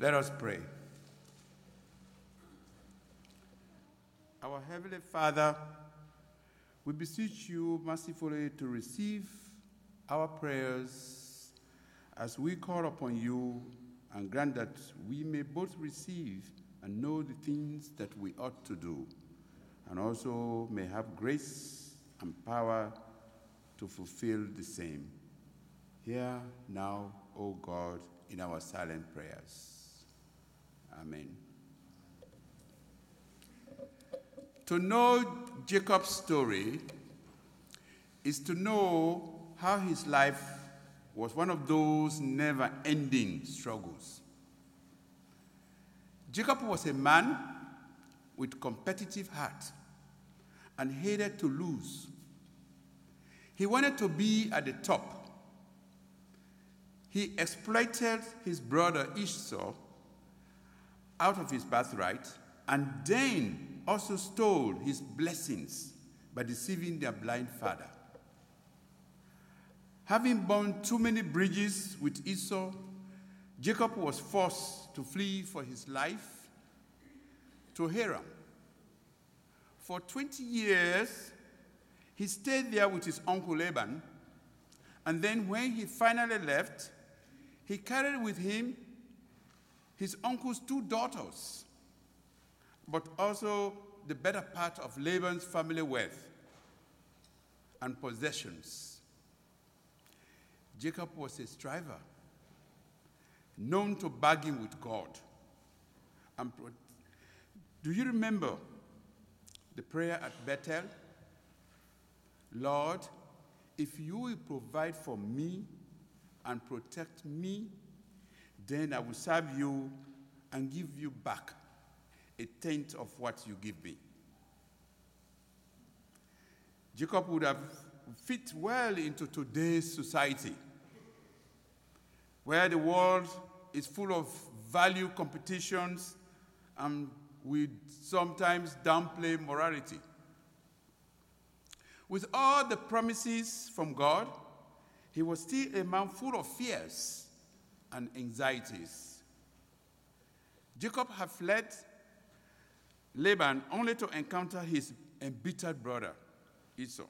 Let us pray. Our Heavenly Father, we beseech you mercifully to receive our prayers as we call upon you, and grant that we may both receive and know the things that we ought to do, and also may have grace and power to fulfill the same. Hear now, O God, in our silent prayers. Amen. To know Jacob's story is to know how his life was one of those never-ending struggles. Jacob was a man with competitive heart and hated to lose. He wanted to be at the top. He exploited his brother Esau out of his birthright, and then also stole his blessings by deceiving their blind father. Having burned too many bridges with Esau, Jacob was forced to flee for his life to Haran. For 20 years, he stayed there with his uncle Laban, and then when he finally left, he carried with him his uncle's 2 daughters, but also the better part of Laban's family wealth and possessions. Jacob was a striver, known to bargain with God. Do you remember the prayer at Bethel? Lord, if you will provide for me and protect me, then I will serve you and give you back a tenth of what you give me. Jacob would have fit well into today's society, where the world is full of value competitions and we sometimes downplay morality. With all the promises from God, he was still a man full of fears and anxieties. Jacob had fled Laban only to encounter his embittered brother, Esau.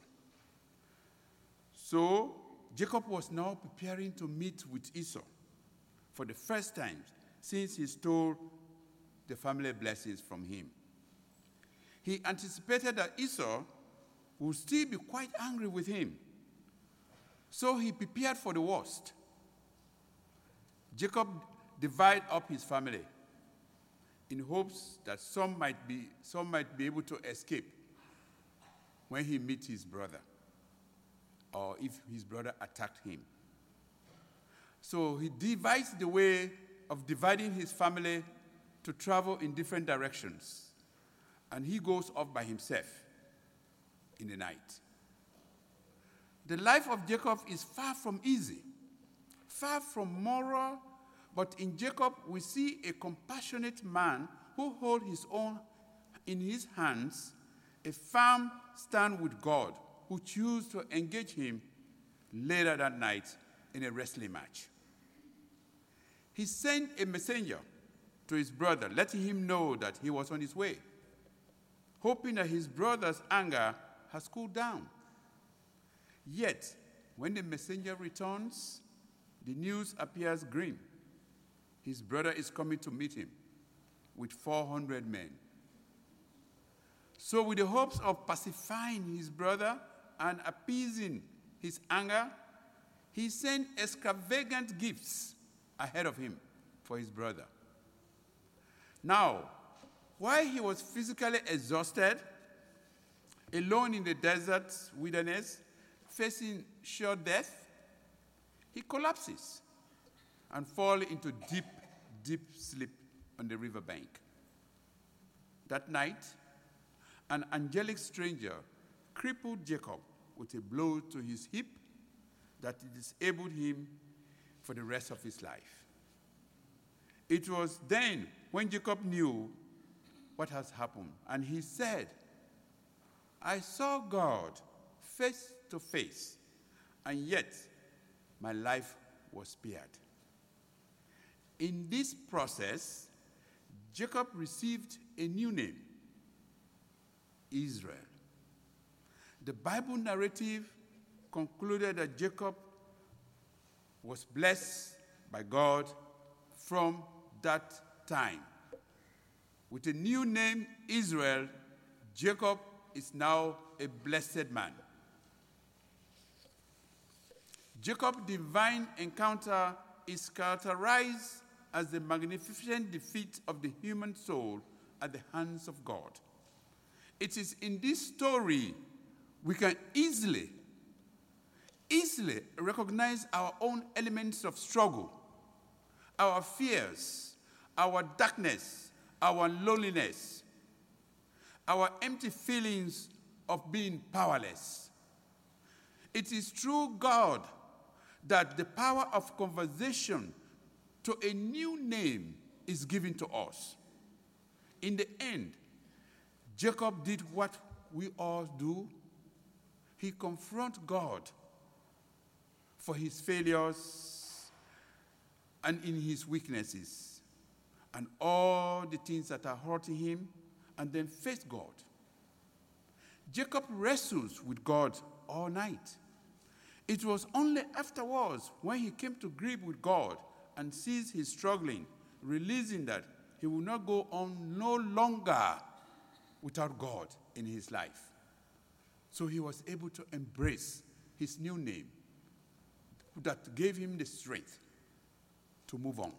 So Jacob was now preparing to meet with Esau for the first time since he stole the family blessings from him. He anticipated that Esau would still be quite angry with him, so he prepared for the worst. Jacob divided up his family in hopes that some might be able to escape when he meets his brother, or if his brother attacked him. So he devised the way of dividing his family to travel in different directions, and he goes off by himself in the night. The life of Jacob is far from easy, far from moral, but in Jacob we see a compassionate man who holds his own in his hands, a firm stand with God, who chose to engage him later that night in a wrestling match. He sent a messenger to his brother, letting him know that he was on his way, hoping that his brother's anger has cooled down. Yet, when the messenger returns, the news appears grim. His brother is coming to meet him with 400 men. So with the hopes of pacifying his brother and appeasing his anger, he sent extravagant gifts ahead of him for his brother. Now, while he was physically exhausted, alone in the desert wilderness, facing sure death, he collapses and falls into deep, deep sleep on the riverbank. That night, an angelic stranger crippled Jacob with a blow to his hip that disabled him for the rest of his life. It was then when Jacob knew what has happened, and he said, I saw God face to face, and yet my life was spared. In this process, Jacob received a new name, Israel. The Bible narrative concluded that Jacob was blessed by God from that time. With a new name, Israel, Jacob is now a blessed man. Jacob's divine encounter is characterized as the magnificent defeat of the human soul at the hands of God. It is in this story we can easily recognize our own elements of struggle, our fears, our darkness, our loneliness, our empty feelings of being powerless. It is through God that the power of conversion to a new name is given to us. In the end, Jacob did what we all do. He confronted God for his failures and in his weaknesses and all the things that are hurting him, and then faced God. Jacob wrestles with God all night. It was only afterwards when he came to grips with God and sees his struggling, realizing that he will not go on no longer without God in his life. So he was able to embrace his new name that gave him the strength to move on.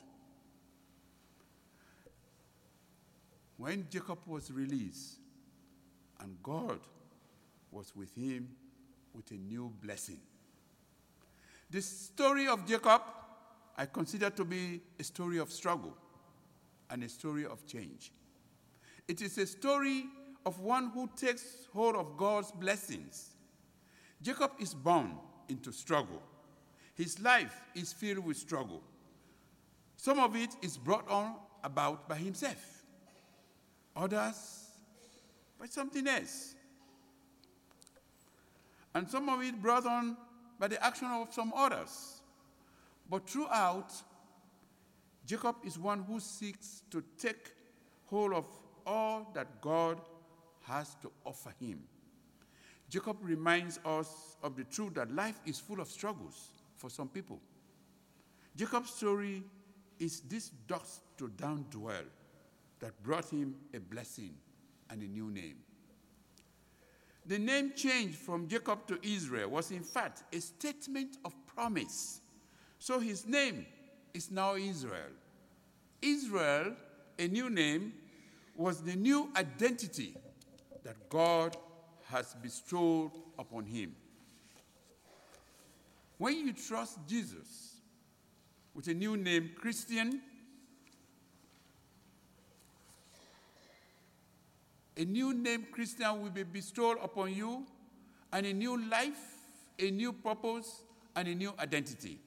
When Jacob was released and God was with him with a new blessing. The story of Jacob I consider to be a story of struggle and a story of change. It is a story of one who takes hold of God's blessings. Jacob is born into struggle. His life is filled with struggle. Some of it is brought on about by himself. Others by something else. And some of it brought on by the action of some others. But throughout, Jacob is one who seeks to take hold of all that God has to offer him. Jacob reminds us of the truth that life is full of struggles for some people. Jacob's story is this dust to down dwell that brought him a blessing and a new name. The name change from Jacob to Israel was in fact a statement of promise. So his name is now Israel. Israel, a new name, was the new identity that God has bestowed upon him. When you trust Jesus with a new name, Christian, a new name, Christian, will be bestowed upon you, and a new life, a new purpose, and a new identity.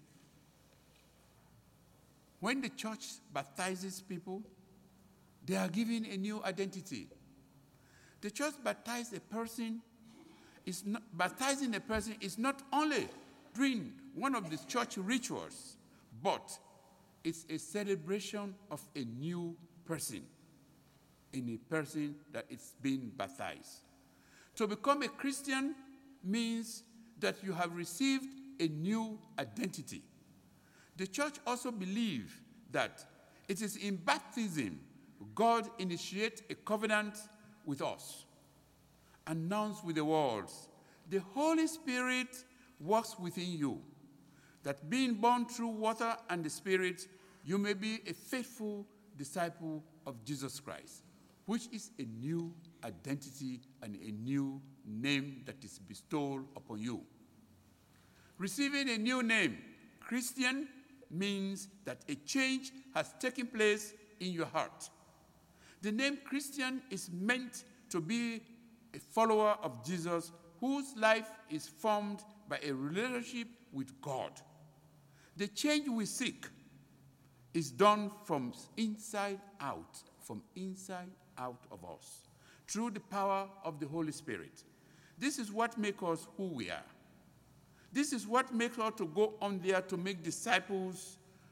When the church baptizes people, they are given a new identity. The church baptizing a person is not only doing one of the church rituals, but it's a celebration of a new person in a person that is being baptized. To become a Christian means that you have received a new identity. The church also believes that it is in baptism God initiates a covenant with us, announced with the words, the Holy Spirit works within you, that being born through water and the Spirit, you may be a faithful disciple of Jesus Christ, which is a new identity and a new name that is bestowed upon you. Receiving a new name, Christian, means that a change has taken place in your heart. The name Christian is meant to be a follower of Jesus whose life is formed by a relationship with God. The change we seek is done from inside out of us, through the power of the Holy Spirit. This is what makes us who we are. This is what makes us to go on there to make disciples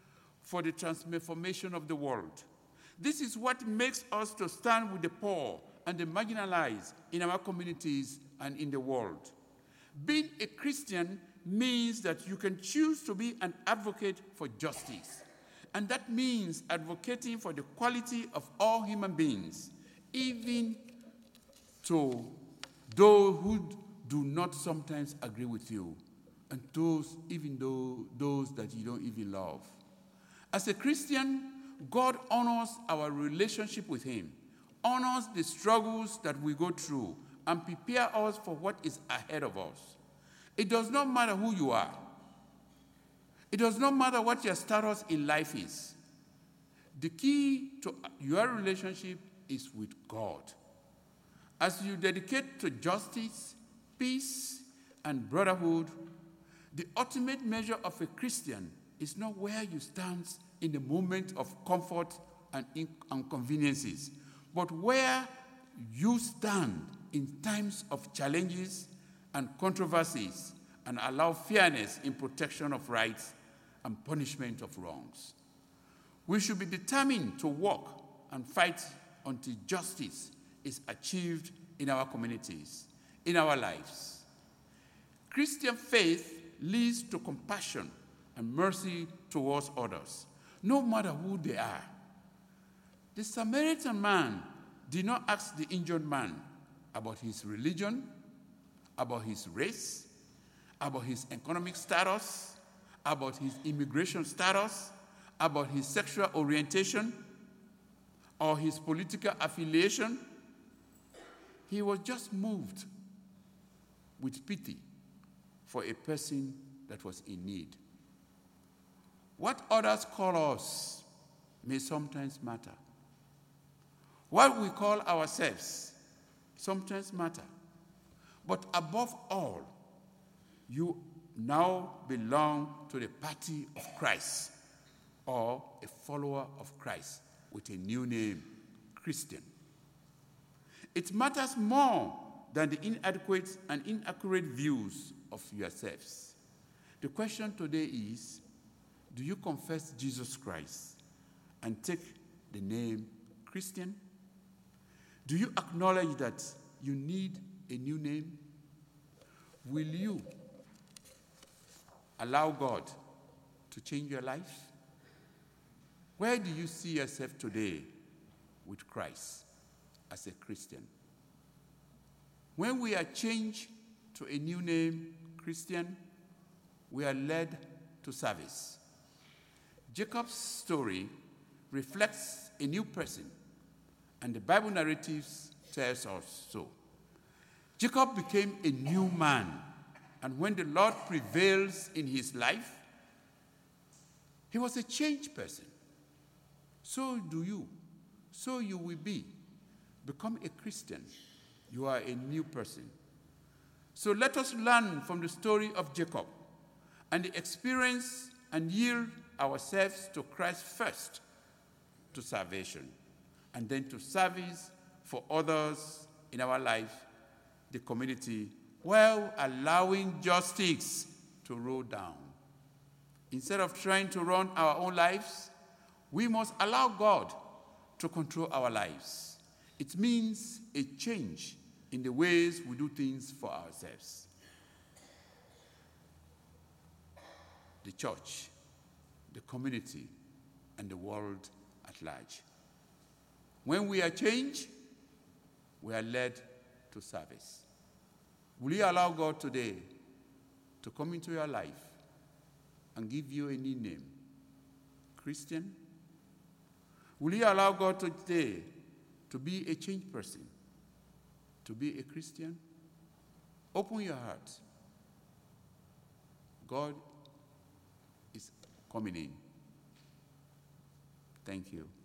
for the transformation of the world. This is what makes us to stand with the poor and the marginalized in our communities and in the world. Being a Christian means that you can choose to be an advocate for justice. And that means advocating for the quality of all human beings, even to those who do not sometimes agree with you, and those that you don't even love. As a Christian, God honors our relationship with him, honors the struggles that we go through, and prepare us for what is ahead of us. It does not matter who you are. It does not matter what your status in life is. The key to your relationship is with God. As you dedicate to justice, peace, and brotherhood, the ultimate measure of a Christian is not where you stand in the moment of comfort and inconveniences, but where you stand in times of challenges and controversies and allow fairness in protection of rights and punishment of wrongs. We should be determined to work and fight until justice is achieved in our communities, in our lives. Christian faith leads to compassion and mercy towards others, no matter who they are. The Samaritan man did not ask the injured man about his religion, about his race, about his economic status, about his immigration status, about his sexual orientation, or his political affiliation. He was just moved with pity for a person that was in need. What others call us may sometimes matter. What we call ourselves sometimes matter. But above all, you now belong to the party of Christ, or a follower of Christ with a new name, Christian. It matters more than the inadequate and inaccurate views of yourselves. The question today is, do you confess Jesus Christ and take the name Christian? Do you acknowledge that you need a new name? Will you allow God to change your life? Where do you see yourself today with Christ as a Christian? When we are changed to a new name, Christian, we are led to service. Jacob's story reflects a new person, and the Bible narratives tells us so. Jacob became a new man, and when the Lord prevails in his life, he was a changed person. So do you. So you will be. Become a Christian. You are a new person. So let us learn from the story of Jacob and the experience and yield ourselves to Christ first, to salvation, and then to service for others in our life, the community, while allowing justice to roll down. Instead of trying to run our own lives, we must allow God to control our lives. It means a change in the ways we do things for ourselves. The church, the community, and the world at large. When we are changed, we are led to service. Will you allow God today to come into your life and give you a new name? Christian? Will you allow God today to be a changed person? To be a Christian? Open your heart. God is coming in. Thank you.